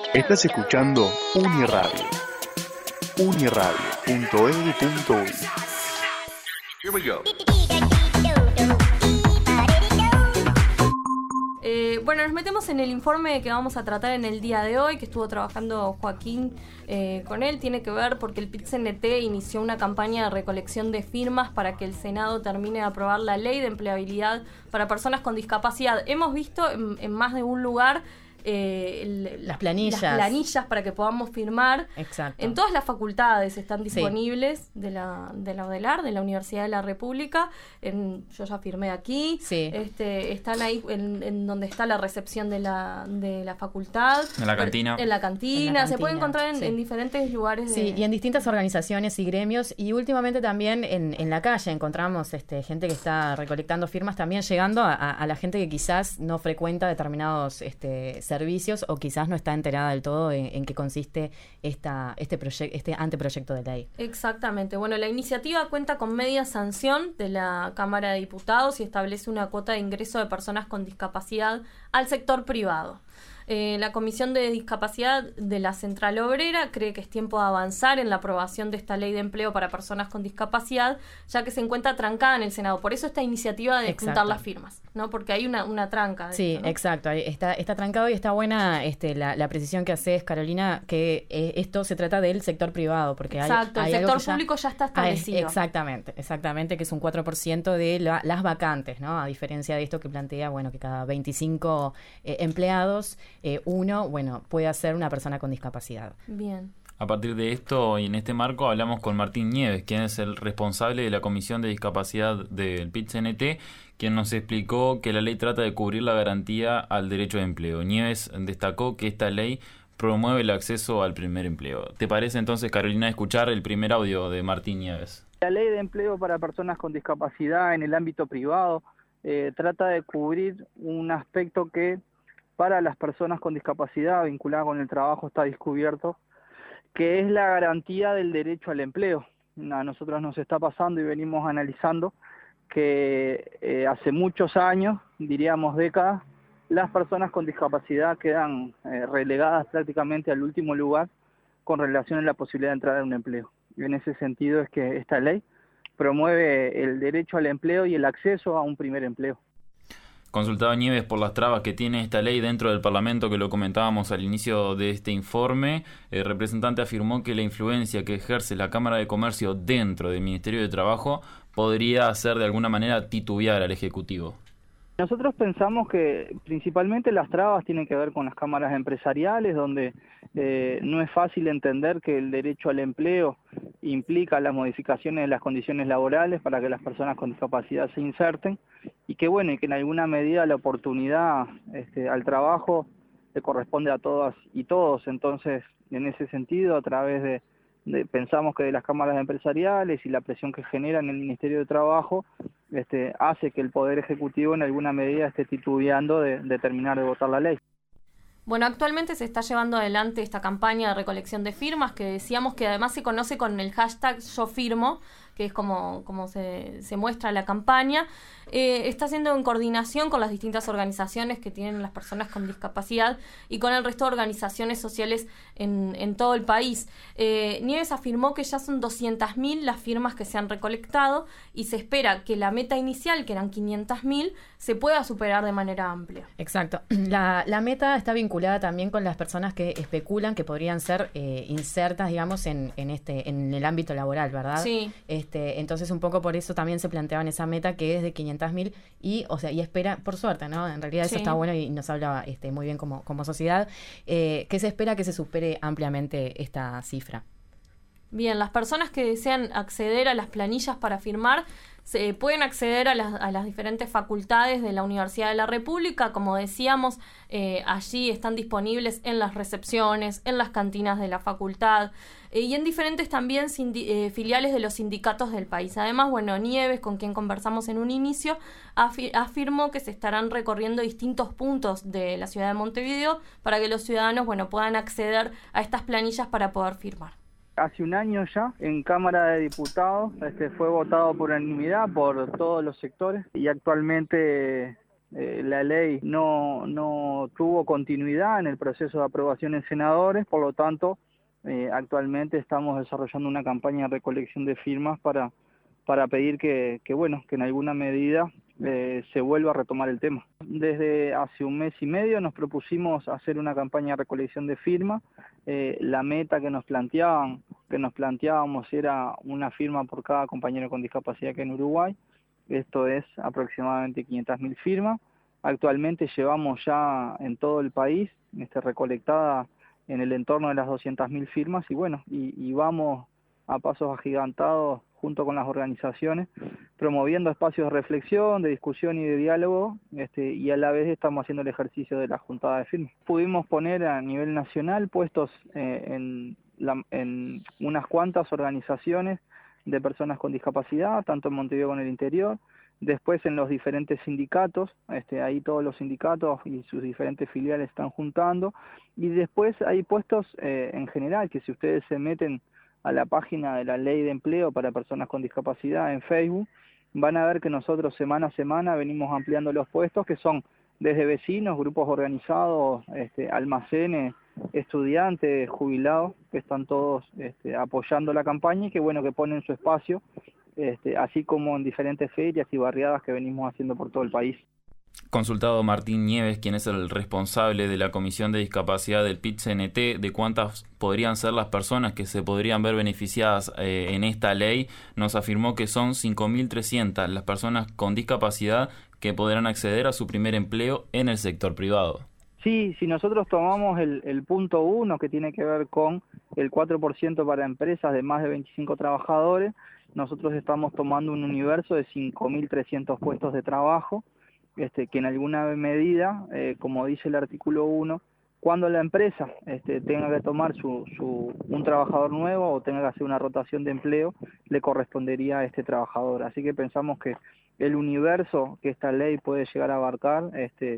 Estás escuchando Uniradio. Uniradio.edu.uy. Here we go. Bueno, nos metemos en el informe que vamos a tratar en el día de hoy, que estuvo trabajando Joaquín con él. Tiene que ver porque el PIT-CNT inició una campaña de recolección de firmas para que el Senado termine de aprobar la ley de empleabilidad para personas con discapacidad. Hemos visto en más de un lugar las planillas para que podamos firmar. Exacto. En todas las facultades están disponibles de la UDELAR, de la Universidad de la República. Yo ya firmé aquí. Sí. Están ahí en donde está la recepción de la facultad. En la cantina. En la cantina. Se puede encontrar en diferentes lugares. Sí, y en distintas organizaciones y gremios. Y últimamente también en la calle encontramos gente que está recolectando firmas, también llegando a la gente que quizás no frecuenta determinados servicios o quizás no está enterada del todo en qué consiste este anteproyecto de ley. Exactamente. Bueno, la iniciativa cuenta con media sanción de la Cámara de Diputados y establece una cuota de ingreso de personas con discapacidad al sector privado. La Comisión de Discapacidad de la Central Obrera cree que es tiempo de avanzar en la aprobación de esta ley de empleo para personas con discapacidad, ya que se encuentra trancada en el Senado. Por eso esta iniciativa de juntar las firmas, ¿no? Porque hay una tranca. Sí, esto, ¿no? Exacto. Está trancado y está buena la precisión que haces, Carolina, que esto se trata del sector privado. Porque exacto, hay el algo sector público ya está establecido. Exactamente, que es un 4% de las vacantes, ¿no? A diferencia de esto que plantea, que cada 25 empleados, uno puede ser una persona con discapacidad. Bien. A partir de esto y en este marco hablamos con Martín Nieves, quien es el responsable de la Comisión de Discapacidad del PIT-CNT, quien nos explicó que la ley trata de cubrir la garantía al derecho de empleo. Nieves destacó que esta ley promueve el acceso al primer empleo. ¿Te parece entonces, Carolina, escuchar el primer audio de Martín Nieves? La ley de empleo para personas con discapacidad en el ámbito privado trata de cubrir un aspecto que para las personas con discapacidad vinculada con el trabajo está descubierto, que es la garantía del derecho al empleo. A nosotros nos está pasando y venimos analizando que hace muchos años, diríamos décadas, las personas con discapacidad quedan relegadas prácticamente al último lugar con relación a la posibilidad de entrar a un empleo. Y en ese sentido es que esta ley promueve el derecho al empleo y el acceso a un primer empleo. Consultado Nieves por las trabas que tiene esta ley dentro del Parlamento, que lo comentábamos al inicio de este informe. El representante afirmó que la influencia que ejerce la Cámara de Comercio dentro del Ministerio de Trabajo podría hacer de alguna manera titubear al Ejecutivo. Nosotros pensamos que principalmente las trabas tienen que ver con las cámaras empresariales, donde no es fácil entender que el derecho al empleo implica las modificaciones de las condiciones laborales para que las personas con discapacidad se inserten y que en alguna medida la oportunidad al trabajo le corresponde a todas y todos. Entonces, en ese sentido, a través pensamos que de las cámaras empresariales y la presión que genera en el Ministerio de Trabajo hace que el Poder Ejecutivo en alguna medida esté titubeando de terminar de votar la ley. Bueno, actualmente se está llevando adelante esta campaña de recolección de firmas que decíamos que además se conoce con el hashtag Yo Firmo, que es como se muestra la campaña. Está haciendo en coordinación con las distintas organizaciones que tienen las personas con discapacidad y con el resto de organizaciones sociales en todo el país. Nieves afirmó que ya son 200.000 las firmas que se han recolectado y se espera que la meta inicial, que eran 500.000, se pueda superar de manera amplia. Exacto. La meta está vinculada también con las personas que especulan que podrían ser insertas, digamos, en el ámbito laboral, ¿verdad? Sí. Entonces un poco por eso también se planteaban esa meta que es de 500.000 y espera, por suerte, ¿no? En realidad eso está bueno y nos habla muy bien como sociedad, que se espera que se supere ampliamente esta cifra. Bien, las personas que desean acceder a las planillas para firmar pueden acceder a las diferentes facultades de la Universidad de la República. Como decíamos, allí están disponibles en las recepciones, en las cantinas de la facultad y en diferentes también filiales de los sindicatos del país. Además, Nieves, con quien conversamos en un inicio, afirmó que se estarán recorriendo distintos puntos de la ciudad de Montevideo para que los ciudadanos puedan acceder a estas planillas para poder firmar. Hace un año ya, en Cámara de Diputados, fue votado por unanimidad por todos los sectores y actualmente la ley no tuvo continuidad en el proceso de aprobación en senadores, por lo tanto, actualmente estamos desarrollando una campaña de recolección de firmas para pedir que en alguna medida se vuelva a retomar el tema. Desde hace un mes y medio nos propusimos hacer una campaña de recolección de firmas. La meta que nos planteábamos era una firma por cada compañero con discapacidad que en Uruguay. Esto es aproximadamente 500.000 firmas. Actualmente llevamos ya en todo el país recolectada en el entorno de las 200.000 firmas y vamos a pasos agigantados junto con las organizaciones, promoviendo espacios de reflexión, de discusión y de diálogo, y a la vez estamos haciendo el ejercicio de la juntada de firmas. Pudimos poner a nivel nacional puestos en unas cuantas organizaciones de personas con discapacidad, tanto en Montevideo como en el interior, después en los diferentes sindicatos, ahí todos los sindicatos y sus diferentes filiales están juntando, y después hay puestos en general, que si ustedes se meten a la página de la Ley de Empleo para Personas con Discapacidad en Facebook, van a ver que nosotros semana a semana venimos ampliando los puestos, que son desde vecinos, grupos organizados, almacenes, estudiantes, jubilados, que están todos apoyando la campaña y que ponen su espacio, así como en diferentes ferias y barriadas que venimos haciendo por todo el país. Consultado Martín Nieves, quien es el responsable de la Comisión de Discapacidad del PIT-CNT, de cuántas podrían ser las personas que se podrían ver beneficiadas en esta ley, nos afirmó que son 5.300 las personas con discapacidad que podrán acceder a su primer empleo en el sector privado. Sí, si nosotros tomamos el punto 1, que tiene que ver con el 4% para empresas de más de 25 trabajadores, nosotros estamos tomando un universo de 5.300 puestos de trabajo, que en alguna medida, como dice el artículo 1, cuando la empresa tenga que tomar un trabajador nuevo o tenga que hacer una rotación de empleo, le correspondería a este trabajador. Así que pensamos que el universo que esta ley puede llegar a abarcar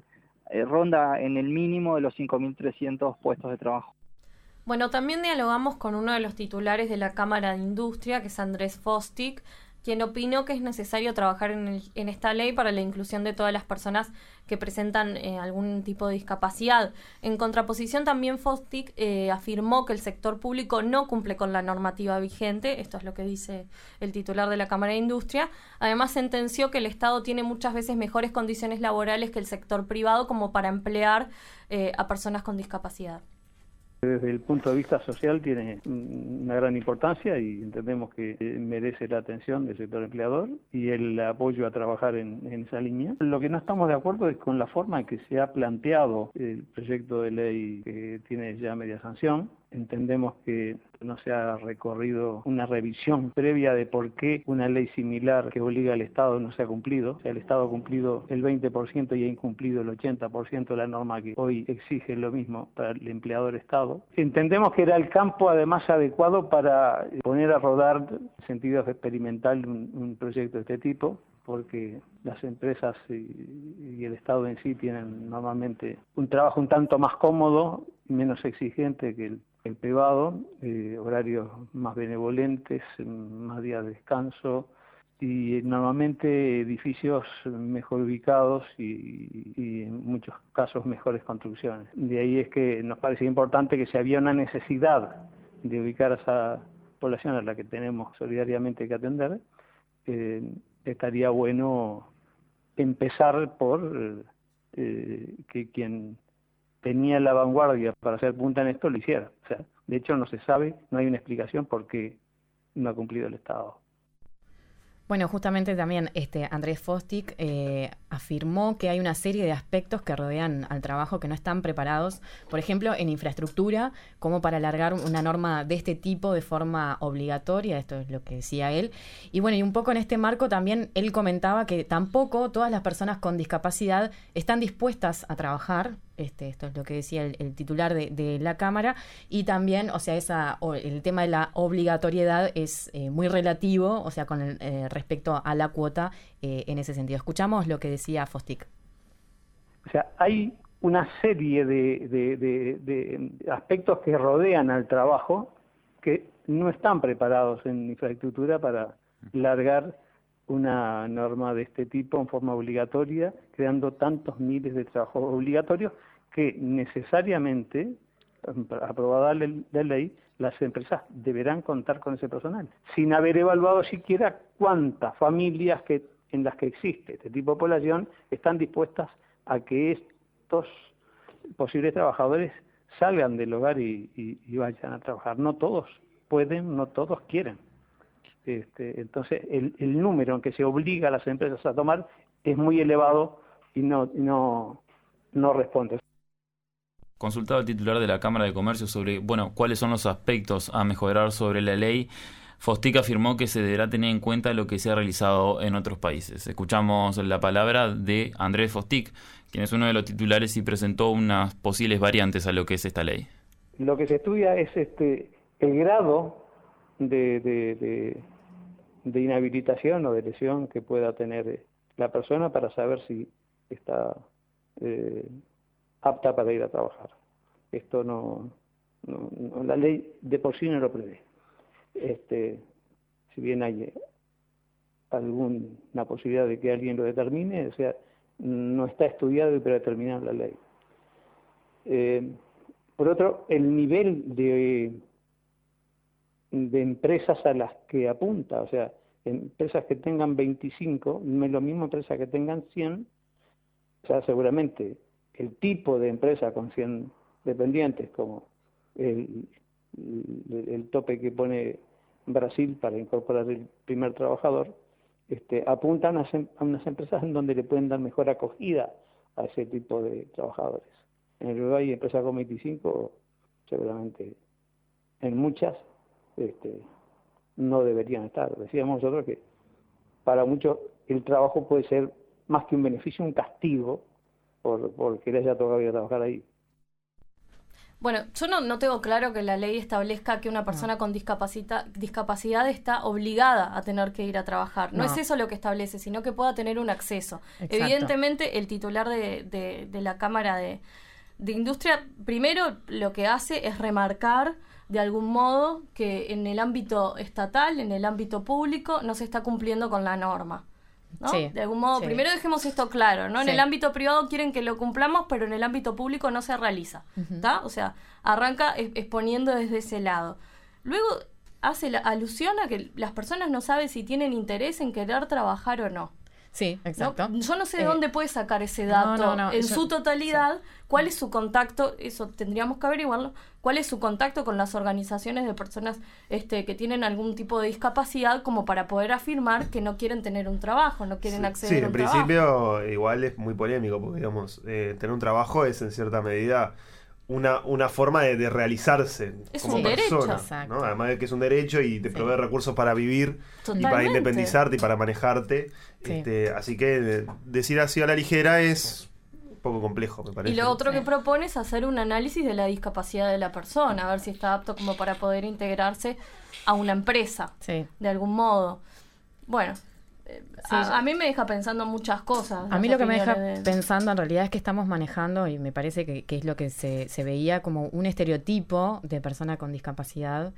ronda en el mínimo de los 5.300 puestos de trabajo. Bueno, también dialogamos con uno de los titulares de la Cámara de Industria, que es Andrés Fostic, quien opinó que es necesario trabajar en esta ley para la inclusión de todas las personas que presentan algún tipo de discapacidad. En contraposición, también Fostic afirmó que el sector público no cumple con la normativa vigente, esto es lo que dice el titular de la Cámara de Industria. Además, sentenció que el Estado tiene muchas veces mejores condiciones laborales que el sector privado como para emplear a personas con discapacidad. Desde el punto de vista social tiene una gran importancia y entendemos que merece la atención del sector empleador y el apoyo a trabajar en esa línea. Lo que no estamos de acuerdo es con la forma en que se ha planteado el proyecto de ley que tiene ya media sanción. Entendemos que no se ha recorrido una revisión previa de por qué una ley similar que obliga al Estado no se ha cumplido. O sea, el Estado ha cumplido el 20% y ha incumplido el 80% de la norma que hoy exige lo mismo para el empleador Estado. Entendemos que era el campo además adecuado para poner a rodar en sentido experimental un proyecto de este tipo, porque las empresas y el Estado en sí tienen normalmente un trabajo un tanto más cómodo y menos exigente que el privado, horarios más benevolentes, más días de descanso y normalmente edificios mejor ubicados y en muchos casos mejores construcciones. De ahí es que nos parece importante que si había una necesidad de ubicar a esa población a la que tenemos solidariamente que atender, estaría bueno empezar por que quien tenía la vanguardia para hacer punta en esto lo hiciera. O sea, de hecho no se sabe, no hay una explicación por qué no ha cumplido el Estado. Bueno, justamente también Andrés Fostic afirmó que hay una serie de aspectos que rodean al trabajo que no están preparados, por ejemplo, en infraestructura, como para alargar una norma de este tipo de forma obligatoria, esto es lo que decía él. Y bueno, y un poco en este marco también él comentaba que tampoco todas las personas con discapacidad están dispuestas a trabajar. Esto es lo que decía el titular de la Cámara, y también, o sea, el tema de la obligatoriedad es muy relativo, o sea, con respecto a la cuota en ese sentido. Escuchamos lo que decía Fostic. O sea, hay una serie de aspectos que rodean al trabajo que no están preparados en infraestructura para largar una norma de este tipo en forma obligatoria, creando tantos miles de trabajos obligatorios que necesariamente, aprobada la ley, las empresas deberán contar con ese personal, sin haber evaluado siquiera cuántas familias en las que existe este tipo de población están dispuestas a que estos posibles trabajadores salgan del hogar y vayan a trabajar. No todos pueden, no todos quieren. Entonces, el número en que se obliga a las empresas a tomar es muy elevado y no responde. Consultado al titular de la Cámara de Comercio sobre, cuáles son los aspectos a mejorar sobre la ley, Fostic afirmó que se deberá tener en cuenta lo que se ha realizado en otros países. Escuchamos la palabra de Andrés Fostic, quien es uno de los titulares y presentó unas posibles variantes a lo que es esta ley. Lo que se estudia es el grado de inhabilitación o de lesión que pueda tener la persona para saber si está apta para ir a trabajar. Esto no, la ley de por sí no lo prevé. Si bien hay alguna posibilidad de que alguien lo determine, o sea, no está estudiado y predeterminado la ley. Por otro, el nivel de empresas a las que apunta, o sea, empresas que tengan 25, no es lo mismo empresas que tengan 100, o sea, seguramente el tipo de empresa con 100 dependientes, como el tope que pone Brasil para incorporar el primer trabajador, apuntan a unas empresas en donde le pueden dar mejor acogida a ese tipo de trabajadores. En el Uruguay, empresas con 25, seguramente en muchas no deberían estar. Decíamos nosotros que para muchos el trabajo puede ser más que un beneficio, un castigo por que le haya tocado ir a trabajar ahí. Bueno, yo no tengo claro que la ley establezca que una persona con discapacidad está obligada a tener que ir a trabajar. No es eso lo que establece, sino que pueda tener un acceso. Exacto. Evidentemente, el titular de la Cámara de Industria, primero lo que hace es remarcar de algún modo que en el ámbito estatal, en el ámbito público, no se está cumpliendo con la norma, ¿no? Sí, de algún modo, primero dejemos esto claro, ¿no? En el ámbito privado quieren que lo cumplamos, pero en el ámbito público no se realiza, ¿está? O sea, arranca exponiendo desde ese lado. Luego hace la alusión a que las personas no saben si tienen interés en querer trabajar o no. Sí, exacto. Yo no sé de dónde puede sacar ese dato su totalidad, cuál es su contacto, eso tendríamos que averiguarlo, cuál es su contacto con las organizaciones de personas que tienen algún tipo de discapacidad como para poder afirmar que no quieren tener un trabajo, no quieren acceder a un trabajo. Sí, en principio igual es muy polémico porque digamos, tener un trabajo es en cierta medida una forma de realizarse es como un persona, derecho, ¿no? Además de que es un derecho y te provee recursos para vivir. Totalmente. Y para independizarte y para manejarte. Sí. Así que decir así a la ligera es un poco complejo, me parece. Y lo otro que propone es hacer un análisis de la discapacidad de la persona, a ver si está apto como para poder integrarse a una empresa, de algún modo. Bueno, a mí me deja pensando muchas cosas. A mí lo que me deja pensando en realidad es que estamos manejando, y me parece que es lo que se veía como un estereotipo de persona con discapacidad,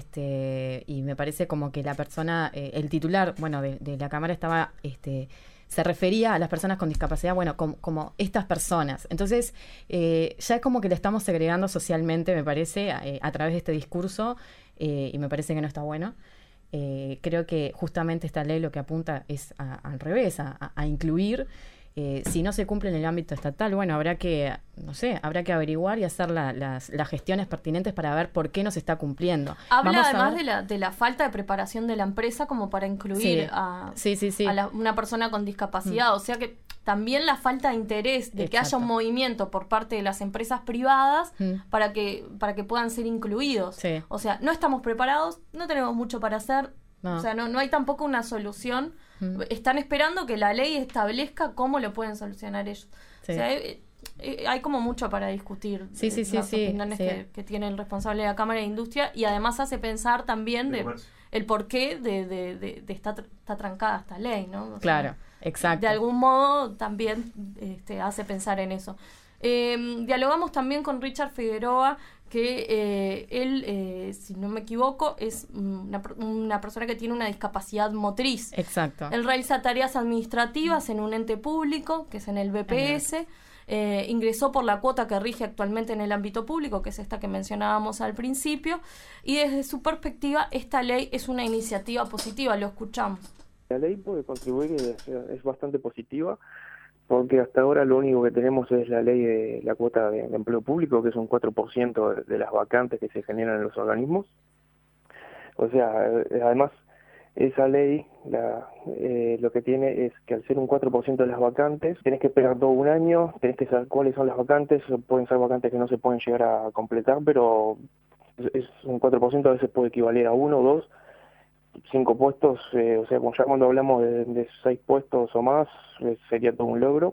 y me parece como que la persona, el titular, de la Cámara estaba, se refería a las personas con discapacidad, como estas personas. Entonces, ya es como que le estamos segregando socialmente, me parece, a través de este discurso, y me parece que no está bueno. Creo que justamente esta ley lo que apunta es al revés, a incluir. Si no se cumple en el ámbito estatal, habrá que averiguar y hacer las gestiones pertinentes para ver por qué no se está cumpliendo. Habla además de la falta de preparación de la empresa como para incluir a una persona con discapacidad. O sea que también la falta de interés de que haya un movimiento por parte de las empresas privadas para que puedan ser incluidos. O sea, no estamos preparados, no tenemos mucho para hacer. O sea, no hay tampoco una solución. Están esperando que la ley establezca cómo lo pueden solucionar ellos. O sea, hay como mucho para discutir las opiniones que tiene el responsable de la Cámara de Industria, y además hace pensar también el porqué de está trancada esta ley, ¿no? O sea, exacto. De algún modo también hace pensar en eso. Dialogamos también con Richard Figueroa, que él, si no me equivoco, es una persona que tiene una discapacidad motriz. Exacto. Él realiza tareas administrativas en un ente público, que es en el BPS. Ingresó por la cuota que rige actualmente en el ámbito público, que es esta que mencionábamos al principio, y desde su perspectiva esta ley es una iniciativa positiva. Lo escuchamos. La ley puede contribuir, es bastante positiva, porque hasta ahora lo único que tenemos es la ley de la cuota de empleo público, que es un 4% de las vacantes que se generan en los organismos. O sea, además, esa ley lo que tiene es que al ser un 4% de las vacantes, tenés que esperar todo un año, tenés que saber cuáles son las vacantes, pueden ser vacantes que no se pueden llegar a completar, pero es un 4%, a veces puede equivaler a 1, 2, 5 puestos, o sea, ya cuando hablamos de 6 puestos o más, sería todo un logro.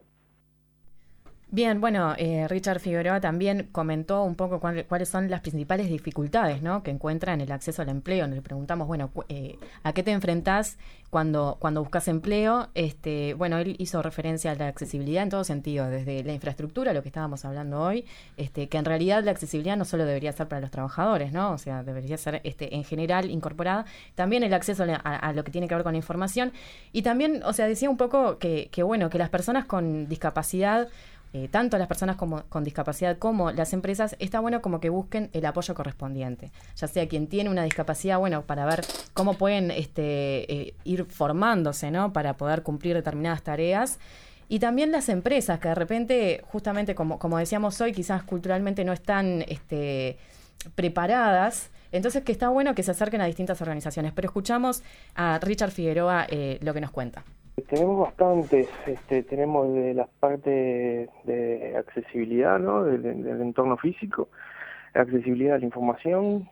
Bien, bueno, Richard Figueroa también comentó un poco cuáles son las principales dificultades, ¿no?, que encuentra en el acceso al empleo. Le preguntamos, bueno, ¿a qué te enfrentás cuando buscas empleo? Bueno, él hizo referencia a la accesibilidad en todo sentido, desde la infraestructura, lo que estábamos hablando hoy, que en realidad la accesibilidad no solo debería ser para los trabajadores, ¿no? O sea, debería ser en general incorporada. También el acceso a lo que tiene que ver con la información. Y también, o sea, decía un poco que bueno, que las personas con discapacidad, tanto las personas con discapacidad como las empresas, está bueno como que busquen el apoyo correspondiente, ya sea quien tiene una discapacidad, bueno, para ver cómo pueden ir formándose, ¿no?, para poder cumplir determinadas tareas, y también las empresas que de repente, justamente como decíamos hoy, quizás culturalmente no están preparadas. Entonces, que está bueno que se acerquen a distintas organizaciones. Pero escuchamos a Richard Figueroa lo que nos cuenta. Tenemos bastantes, tenemos de la parte de accesibilidad, ¿no?, del entorno físico, accesibilidad a la información.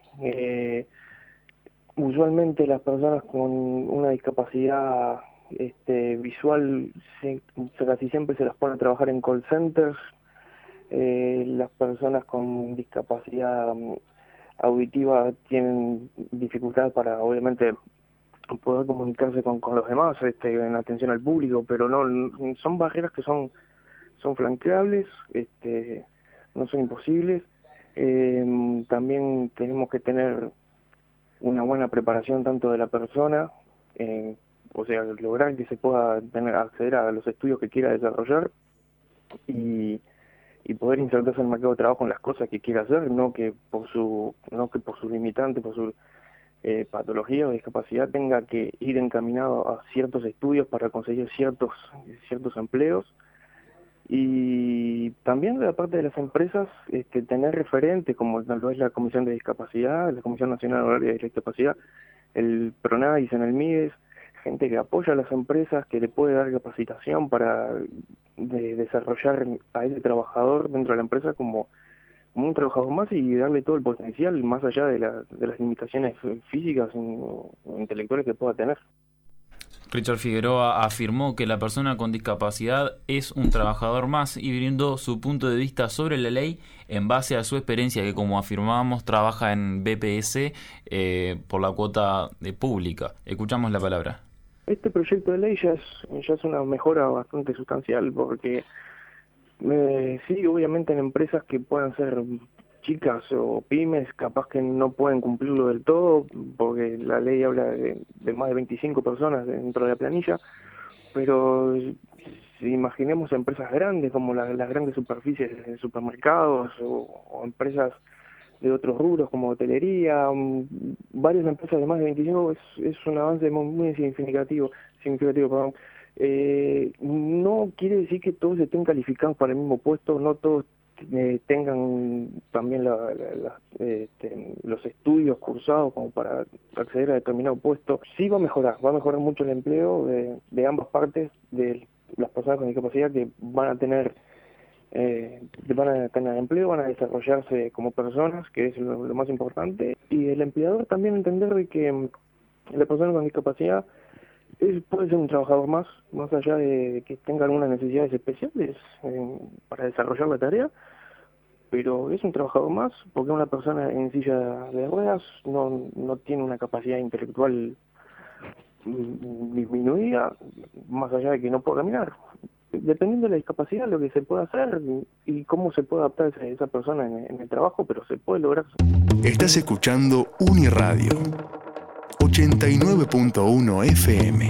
Usualmente las personas con una discapacidad visual casi siempre se las pone a trabajar en call centers. Las personas con discapacidad auditiva tienen dificultad para, obviamente, poder comunicarse con los demás, en atención al público, pero no son barreras que son flanqueables, no son imposibles. También tenemos que tener una buena preparación tanto de la persona, o sea, lograr que se pueda acceder a los estudios que quiera desarrollar y poder insertarse en el mercado de trabajo en las cosas que quiera hacer, no que por su limitante, por su patología o discapacidad tenga que ir encaminado a ciertos estudios para conseguir ciertos empleos. Y también de la parte de las empresas, tener referentes como lo es la Comisión de Discapacidad, la Comisión Nacional Horaria de Discapacidad, el PRONADIS en el MIDES, gente que apoya a las empresas, que le puede dar capacitación para desarrollar a ese trabajador dentro de la empresa como un trabajador más y darle todo el potencial más allá de las limitaciones físicas o intelectuales que pueda tener. Richard Figueroa afirmó que la persona con discapacidad es un trabajador más y brindó su punto de vista sobre la ley en base a su experiencia, que como afirmábamos trabaja en BPS por la cuota pública. Escuchamos la palabra. Este proyecto de ley ya es una mejora bastante sustancial porque sí, obviamente en empresas que puedan ser chicas o pymes, capaz que no pueden cumplirlo del todo, porque la ley habla de más de 25 personas dentro de la planilla, pero si imaginemos empresas grandes, como las grandes superficies de supermercados o empresas de otros rubros como hotelería, varias empresas de más de 25, es un avance muy significativo, perdón. No quiere decir que todos estén calificados para el mismo puesto, no todos tengan también los estudios cursados como para acceder a determinado puesto. Sí va a mejorar mucho el empleo de ambas partes, de las personas con discapacidad que van a tener empleo, van a desarrollarse como personas, que es lo más importante, y el empleador también entender de que la persona con discapacidad puede ser un trabajador más allá de que tenga algunas necesidades especiales para desarrollar la tarea, pero es un trabajador más porque una persona en silla de ruedas no tiene una capacidad intelectual disminuida, más allá de que no pueda caminar. dependiendo de la discapacidad, lo que se puede hacer y cómo se puede adaptar esa persona en el trabajo, pero se puede lograr. Estás escuchando Uniradio 89.1 FM.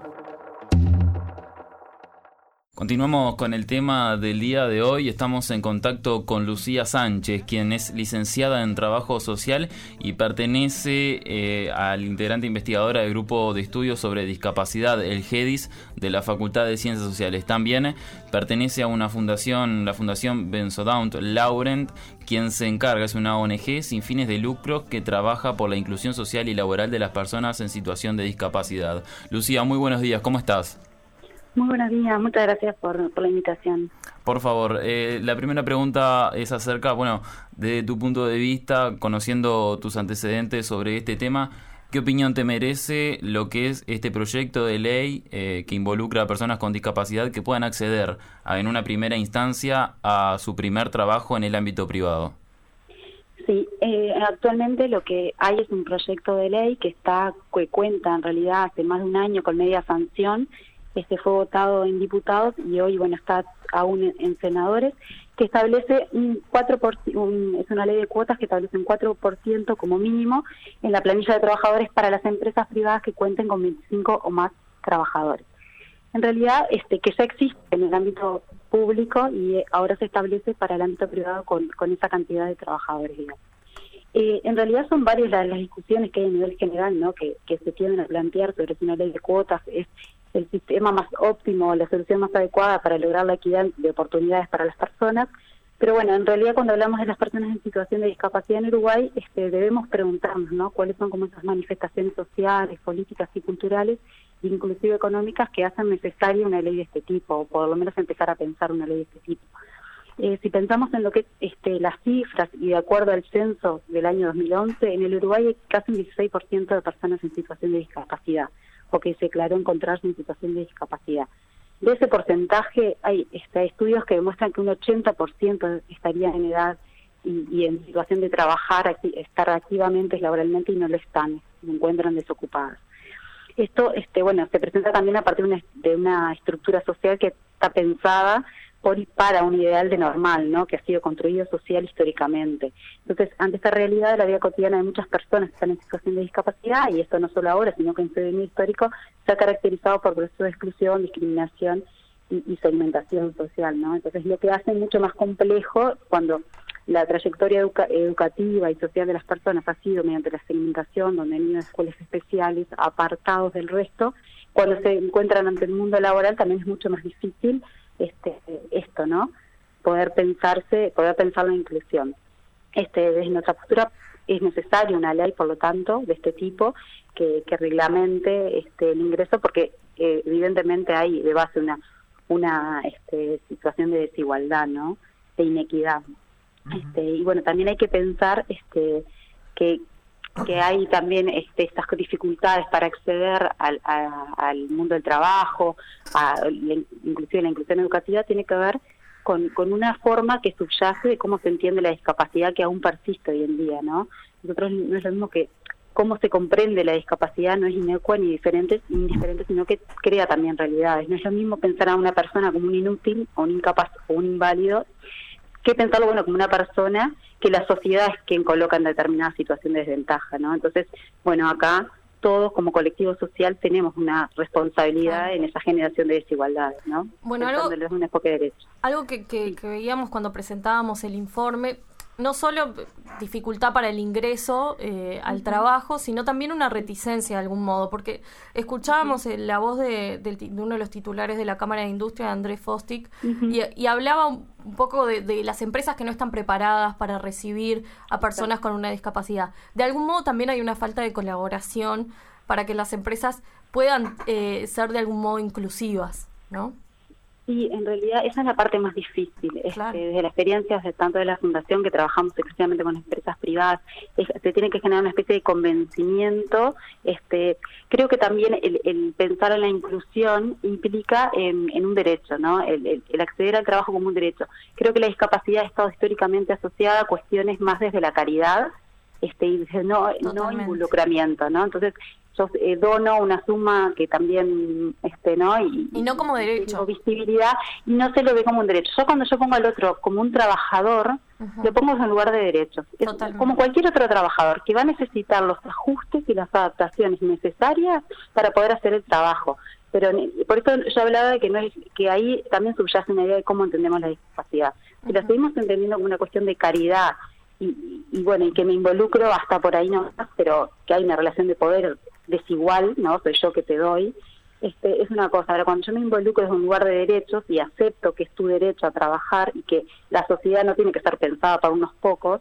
Continuamos con el tema del día de hoy. Estamos en contacto con Lucía Sánchez, quien es licenciada en Trabajo Social y pertenece al integrante investigadora del Grupo de Estudios sobre Discapacidad, el GEDIS, de la Facultad de Ciencias Sociales. También pertenece a una fundación, la Fundación Benzodaunt Laurent, quien se encarga, es una ONG sin fines de lucro que trabaja por la inclusión social y laboral de las personas en situación de discapacidad. Lucía, muy buenos días, ¿cómo estás? Muy buenos días, muchas gracias por la invitación. Por favor, la primera pregunta es acerca, de tu punto de vista, conociendo tus antecedentes sobre este tema, ¿qué opinión te merece lo que es este proyecto de ley que involucra a personas con discapacidad que puedan acceder en una primera instancia a su primer trabajo en el ámbito privado? Sí, actualmente lo que hay es un proyecto de ley que cuenta en realidad hace más de un año con media sanción. Fue votado en diputados y hoy está aún en senadores, que establece es una ley de cuotas que establece un 4% como mínimo en la planilla de trabajadores para las empresas privadas que cuenten con 25 o más trabajadores. En realidad, que ya existe en el ámbito público y ahora se establece para el ámbito privado con esa cantidad de trabajadores, digamos. En realidad son varias las discusiones que hay a nivel general, ¿no? que se tienden a plantear sobre si una ley de cuotas es el sistema más óptimo, la solución más adecuada para lograr la equidad de oportunidades para las personas. Pero bueno, en realidad cuando hablamos de las personas en situación de discapacidad en Uruguay, debemos preguntarnos, ¿no? Cuáles son como esas manifestaciones sociales, políticas y culturales, inclusive económicas, que hacen necesaria una ley de este tipo, o por lo menos empezar a pensar una ley de este tipo. Si pensamos en lo que es las cifras, y de acuerdo al censo del año 2011, en el Uruguay hay casi un 16% de personas en situación de discapacidad, o que se declaró encontrarse en situación de discapacidad. De ese porcentaje hay estudios que demuestran que un 80% estaría en edad y en situación de trabajar, estar activamente laboralmente y no lo están, se encuentran desocupadas. Esto se presenta también a partir de una estructura social que está pensada por y para un ideal de normal, ¿no? Que ha sido construido social históricamente. Entonces, ante esta realidad de la vida cotidiana de muchas personas que están en situación de discapacidad, y esto no solo ahora, sino que en su devenir histórico, se ha caracterizado por procesos de exclusión, discriminación y segmentación social, ¿no? Entonces, lo que hace mucho más complejo cuando la trayectoria educativa y social de las personas ha sido mediante la segmentación, donde han ido a escuelas especiales, apartados del resto, cuando se encuentran ante el mundo laboral también es mucho más difícil esto, ¿no? Poder pensar la inclusión. Desde nuestra postura es necesaria una ley, por lo tanto, de este tipo que reglamente el ingreso, porque evidentemente hay de base una situación de desigualdad, ¿no? De inequidad. Y bueno, también hay que pensar que hay también estas dificultades para acceder al mundo del trabajo, inclusive la inclusión educativa, tiene que ver con una forma que subyace de cómo se entiende la discapacidad que aún persiste hoy en día, ¿no? Nosotros no es lo mismo que cómo se comprende la discapacidad, no es inecua ni indiferente, sino que crea también realidades. No es lo mismo pensar a una persona como un inútil, o un incapaz, o un inválido, que pensarlo como una persona que la sociedad es quien coloca en determinada situación de desventaja, ¿no? Entonces, acá todos como colectivo social tenemos una responsabilidad en esa generación de desigualdades, ¿no? Algo que veíamos cuando presentábamos el informe, no solo dificultad para el ingreso al trabajo, sino también una reticencia de algún modo, porque escuchábamos la voz de uno de los titulares de la Cámara de Industria, Andrés Fostic, y hablaba un poco de las empresas que no están preparadas para recibir a personas con una discapacidad. De algún modo también hay una falta de colaboración para que las empresas puedan ser de algún modo inclusivas, ¿no? Sí, en realidad esa es la parte más difícil. Claro. Desde la experiencia tanto de la Fundación, que trabajamos exclusivamente con empresas privadas, se tiene que generar una especie de convencimiento. Creo que también el pensar en la inclusión implica en un derecho, ¿no? El acceder al trabajo como un derecho. Creo que la discapacidad ha estado históricamente asociada a cuestiones más desde la caridad, y desde no involucramiento, ¿no? Entonces, yo dono una suma que también, ¿no? Y no como derecho. O visibilidad, y no se lo ve como un derecho. Cuando yo pongo al otro como un trabajador, lo pongo en lugar de derechos. Es como cualquier otro trabajador, que va a necesitar los ajustes y las adaptaciones necesarias para poder hacer el trabajo. Pero por eso yo hablaba de que no es, que ahí también subyace una idea de cómo entendemos la discapacidad. Si la seguimos entendiendo como una cuestión de caridad, y bueno, y que me involucro hasta por ahí no más, pero que hay una relación de poder desigual, ¿no? Soy yo que te doy, es una cosa. Ahora, cuando yo me involucro desde un lugar de derechos y acepto que es tu derecho a trabajar y que la sociedad no tiene que estar pensada para unos pocos,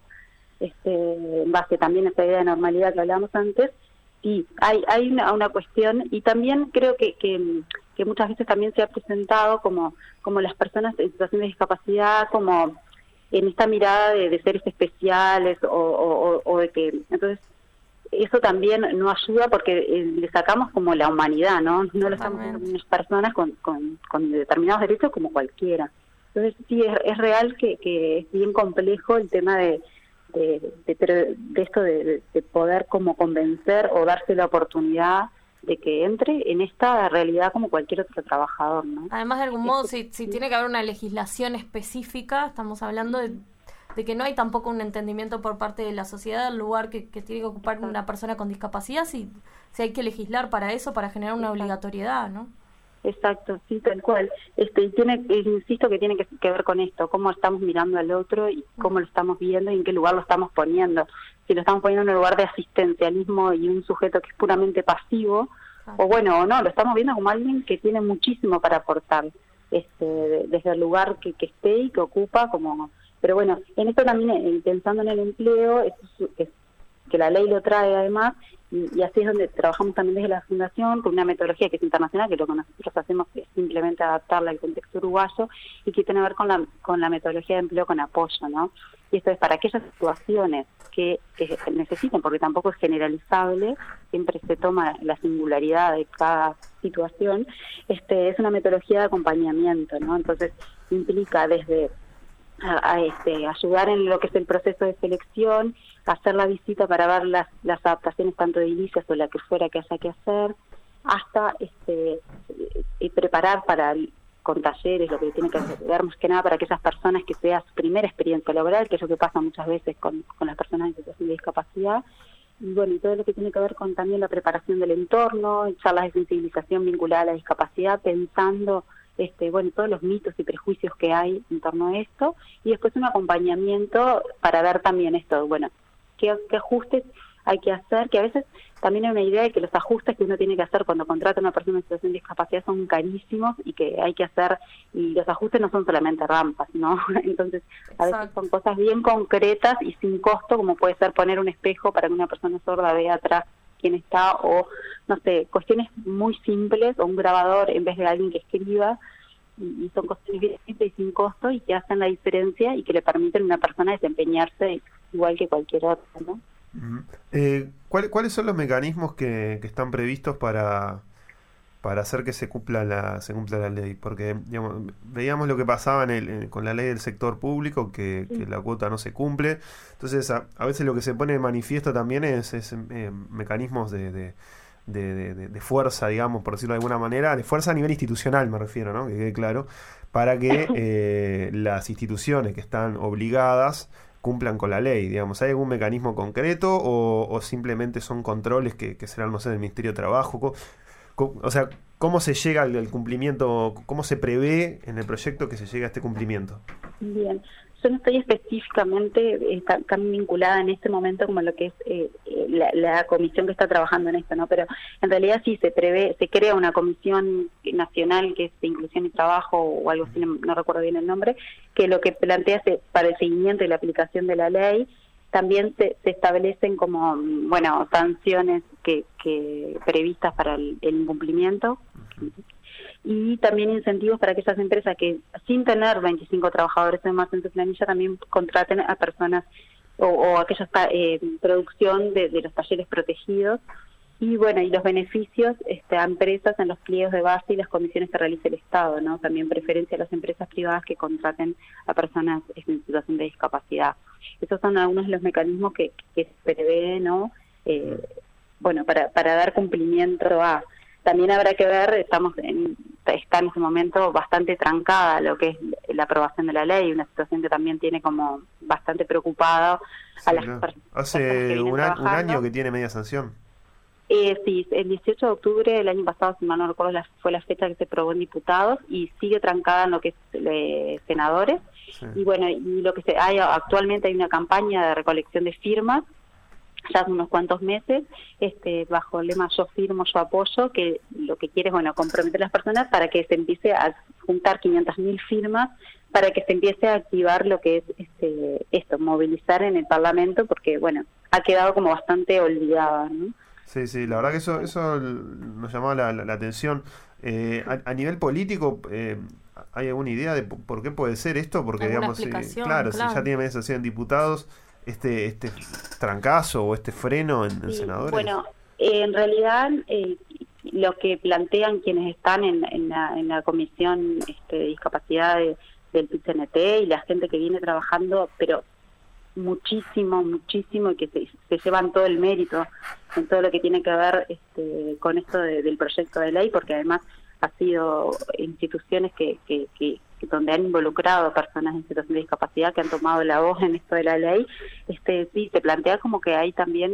en base también a esta idea de normalidad que hablábamos antes, y hay una cuestión, y también creo que muchas veces también se ha presentado como las personas en situación de discapacidad, como en esta mirada de seres especiales o de que, entonces eso también no ayuda porque le sacamos como la humanidad, no lo estamos viendo como unas personas con determinados derechos como cualquiera. Entonces sí, es real que es bien complejo el tema de esto de poder como convencer o darse la oportunidad de que entre en esta realidad como cualquier otro trabajador, ¿no? Además, de algún modo, si tiene que haber una legislación específica, estamos hablando de que no hay tampoco un entendimiento por parte de la sociedad del lugar que tiene que ocupar una persona con discapacidad, si hay que legislar para eso, para generar una obligatoriedad, ¿no? Exacto, sí, tal cual. Y insisto que tiene que ver con esto, cómo estamos mirando al otro y cómo lo estamos viendo y en qué lugar lo estamos poniendo. Si lo estamos poniendo en un lugar de asistencialismo y un sujeto que es puramente pasivo, o bueno, o no, lo estamos viendo como alguien que tiene muchísimo para aportar, desde el lugar que esté y que ocupa como... Pero bueno, en esto también, pensando en el empleo, es que la ley lo trae además, y así es donde trabajamos también desde la Fundación, con una metodología que es internacional, que lo que nosotros hacemos es simplemente adaptarla al contexto uruguayo, y que tiene que ver con la metodología de empleo con apoyo, ¿no? Y esto es para aquellas situaciones que necesiten, porque tampoco es generalizable, siempre se toma la singularidad de cada situación, es una metodología de acompañamiento, ¿no? Entonces implica desde ayudar en lo que es el proceso de selección, hacer la visita para ver las adaptaciones tanto de edilicias o la que fuera que haya que hacer, hasta preparar con talleres, lo que tiene que ver más que nada para aquellas personas que sea su primera experiencia laboral, que es lo que pasa muchas veces con las personas en situación de discapacidad, y bueno, y todo lo que tiene que ver con también la preparación del entorno, charlas de sensibilización vinculada a la discapacidad, pensando todos los mitos y prejuicios que hay en torno a esto, y después un acompañamiento para ver también esto, bueno, qué ajustes hay que hacer, que a veces también hay una idea de que los ajustes que uno tiene que hacer cuando contrata a una persona en situación de discapacidad son carísimos y que hay que hacer, y los ajustes no son solamente rampas, ¿no? Entonces, a veces son cosas bien concretas y sin costo, como puede ser poner un espejo para que una persona sorda vea atrás quién está, o no sé, cuestiones muy simples, o un grabador en vez de alguien que escriba, y son cuestiones bien simples y sin costo y que hacen la diferencia y que le permiten a una persona desempeñarse igual que cualquier otra, ¿no? ¿Cuáles son los mecanismos que están previstos para hacer que se cumpla la ley? Porque digamos, veíamos lo que pasaba con la ley del sector público, que la cuota no se cumple. Entonces a veces lo que se pone de manifiesto también es mecanismos de fuerza, digamos, por decirlo de alguna manera, de fuerza a nivel institucional me refiero, ¿no? Que quede claro, para que las instituciones que están obligadas cumplan con la ley, digamos. ¿Hay algún mecanismo concreto o simplemente son controles que serán, no sé, del Ministerio de Trabajo? O sea, ¿cómo se llega al cumplimiento? ¿Cómo se prevé en el proyecto que se llegue a este cumplimiento? Bien, yo no estoy específicamente tan vinculada en este momento como lo que es la comisión que está trabajando en esto, ¿no? Pero en realidad sí se crea una comisión nacional que es de inclusión y trabajo o algo así, no recuerdo bien el nombre, que lo que plantea para el seguimiento y la aplicación de la ley. También se establecen como, bueno, sanciones que previstas para el incumplimiento, y también incentivos para aquellas empresas que, sin tener 25 trabajadores o más en su planilla, también contraten a personas o aquella producción de los talleres protegidos. Y bueno, y los beneficios a empresas en los pliegos de base y las comisiones que realice el Estado, ¿no? También preferencia a las empresas privadas que contraten a personas en situación de discapacidad. Esos son algunos de los mecanismos que se prevé, ¿no? bueno, para dar cumplimiento a. También habrá que ver, está en ese momento bastante trancada lo que es la aprobación de la ley, una situación que también tiene como bastante preocupado a las personas. Hace un año que tiene media sanción. Sí, el 18 de octubre del año pasado, si mal no recuerdo, fue la fecha que se aprobó en diputados y sigue trancada en lo que es senadores. Sí. Y bueno, y lo que actualmente hay una campaña de recolección de firmas ya hace unos cuantos meses, bajo el lema Yo firmo, yo apoyo, que lo que quiere es, bueno, comprometer a las personas para que se empiece a juntar 500.000 firmas, para que se empiece a activar lo que es movilizar en el Parlamento, porque, bueno, ha quedado como bastante olvidada, ¿no? Sí, la verdad que eso nos llamaba la atención. A nivel político, ¿hay alguna idea de por qué puede ser esto? Porque, digamos, claro, si ya tiene media sanción en diputados, este trancazo o este freno en senadores. Bueno, en realidad lo que plantean quienes están en la comisión de discapacidad del PIT-CNT y la gente que viene trabajando, pero muchísimo, y que se llevan todo el mérito en todo lo que tiene que ver con esto del proyecto de ley, porque además ha sido instituciones que donde han involucrado personas en situación de discapacidad que han tomado la voz en esto de la ley. Sí, se plantea como que hay también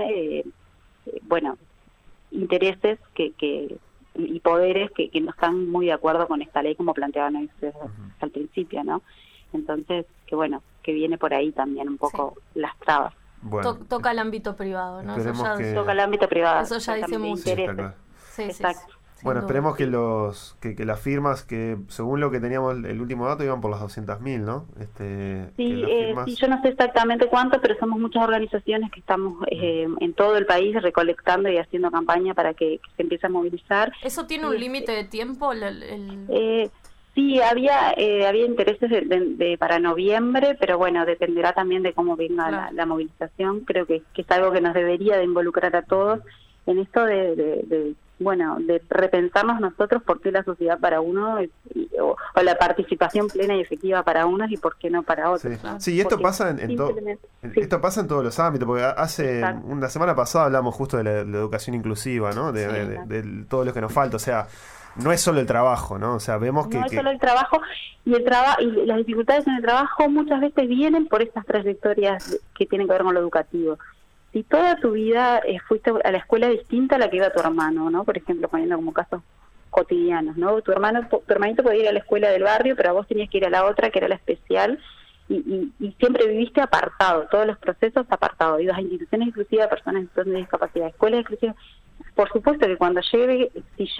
intereses y poderes que no están muy de acuerdo con esta ley, como planteaban ustedes al principio, ¿no? Entonces, que viene por ahí también un poco las trabas. Bueno, toca el ámbito privado, ¿no? Eso ya toca el ámbito privado. Eso ya dice mucho. Sí, exacto. Bueno, esperemos que las firmas, que según lo que teníamos el último dato, iban por las 200.000, ¿no? Sí, yo no sé exactamente cuánto, pero somos muchas organizaciones que estamos en todo el país recolectando y haciendo campaña para que se empiece a movilizar. ¿Eso tiene un límite de tiempo? Sí, había intereses para noviembre, pero bueno, dependerá también de cómo venga la movilización. Creo que es algo que nos debería de involucrar a todos en esto de repensarnos nosotros por qué la sociedad para uno o la participación plena y efectiva para unos y por qué no para otros. Sí, y esto pasa esto pasa en todos los ámbitos, porque hace una semana pasada hablamos justo de la educación inclusiva, ¿no? De todo lo que nos falta, o sea, no es solo el trabajo, ¿no? O sea, vemos que... No es solo el trabajo, y las dificultades en el trabajo muchas veces vienen por estas trayectorias que tienen que ver con lo educativo. Si toda tu vida fuiste a la escuela distinta a la que iba tu hermano, ¿no? Por ejemplo, poniendo como casos cotidianos, ¿no? Tu hermanito podía ir a la escuela del barrio, pero vos tenías que ir a la otra, que era la especial, y siempre viviste apartado, todos los procesos apartados. Ibas a instituciones inclusivas de personas en situación de discapacidad, escuelas exclusivas. Por supuesto que cuando llego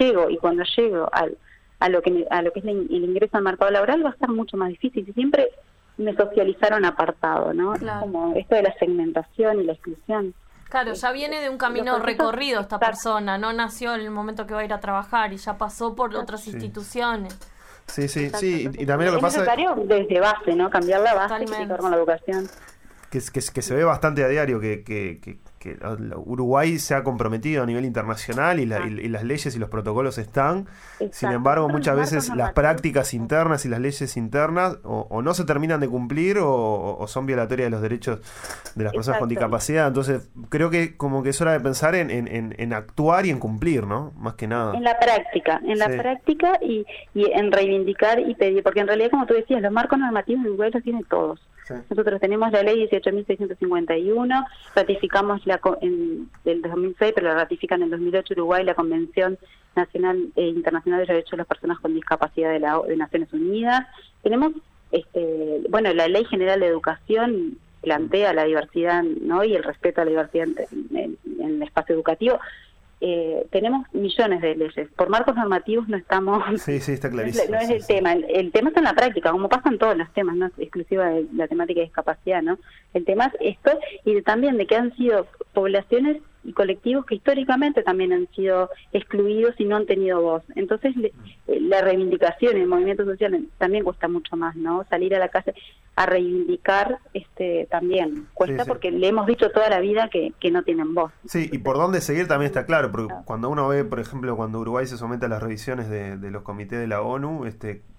a lo que es el ingreso al mercado laboral va a ser mucho más difícil, y siempre me socializaron apartado, ¿no? Claro. Como esto de la segmentación y la exclusión. Claro, ya viene de un camino recorrido esta persona, no nació en el momento que va a ir a trabajar y ya pasó por otras instituciones. Sí, y también lo que pasa es necesario desde base, ¿no? Cambiar la base que tiene que ver con la educación. Que se ve bastante a diario que Uruguay se ha comprometido a nivel internacional y las leyes y los protocolos están. Exacto. Sin embargo, muchas veces las prácticas internas y las leyes internas o no se terminan de cumplir o son violatorias de los derechos de las personas con discapacidad. Entonces, creo que como que es hora de pensar en actuar y en cumplir, ¿no? Más que nada. En la práctica y en reivindicar y pedir, porque en realidad, como tú decías, los marcos normativos de Uruguay los tienen todos. Sí. Nosotros tenemos la ley 18.651, ratificamos del 2006, pero la ratifican en el 2008 Uruguay, la Convención Nacional e Internacional de los Derechos de las Personas con Discapacidad de Naciones Unidas. Tenemos, la Ley General de Educación plantea la diversidad, ¿no? Y el respeto a la diversidad en el espacio educativo. Tenemos millones de leyes. Por marcos normativos no estamos... Sí, está clarísimo. No es el tema. El tema está en la práctica, como pasan todos los temas, no es exclusiva de la temática de discapacidad, ¿no? El tema es esto, y también de que han sido poblaciones y colectivos que históricamente también han sido excluidos y no han tenido voz. Entonces, la reivindicación en el movimiento social también cuesta mucho más, ¿no? Salir a la calle a reivindicar también cuesta, porque le hemos dicho toda la vida que no tienen voz. Sí, y por dónde seguir también está claro, porque cuando uno ve, por ejemplo, cuando Uruguay se somete a las revisiones de los comités de la ONU,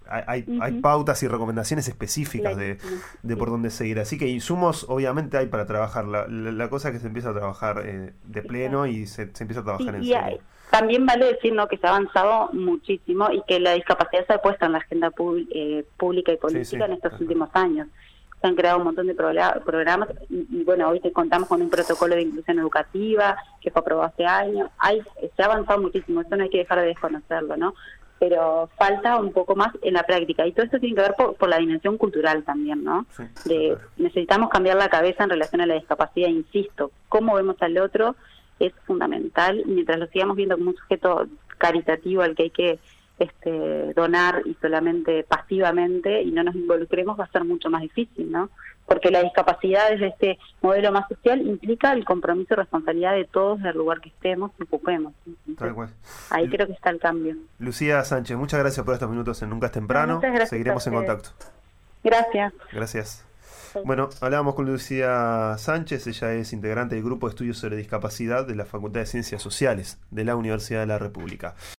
hay pautas y recomendaciones específicas de por dónde seguir. Así que insumos obviamente hay para trabajar. La cosa es que se empieza a trabajar de pleno y se empieza a trabajar en serio. También vale decir, ¿no?, que se ha avanzado muchísimo y que la discapacidad se ha puesto en la agenda pública y política en estos últimos años. Se han creado un montón de programas y bueno, hoy te contamos con un protocolo de inclusión educativa que fue aprobado este año. Se ha avanzado muchísimo, eso no hay que dejar de desconocerlo, ¿no? Pero falta un poco más en la práctica y todo esto tiene que ver por la dimensión cultural también, ¿no? Necesitamos cambiar la cabeza en relación a la discapacidad, insisto, cómo vemos al otro es fundamental, y mientras lo sigamos viendo como un sujeto caritativo al que hay que donar y solamente pasivamente y no nos involucremos, va a ser mucho más difícil, ¿no? Porque la discapacidad desde este modelo más social implica el compromiso y responsabilidad de todos del lugar que estemos y ocupemos. Entonces, ahí creo que está el cambio. Lucía Sánchez, muchas gracias por estos minutos en Nunca es Temprano. Seguiremos en contacto. Gracias. Bueno, hablábamos con Lucía Sánchez, ella es integrante del Grupo de Estudios sobre Discapacidad de la Facultad de Ciencias Sociales de la Universidad de la República.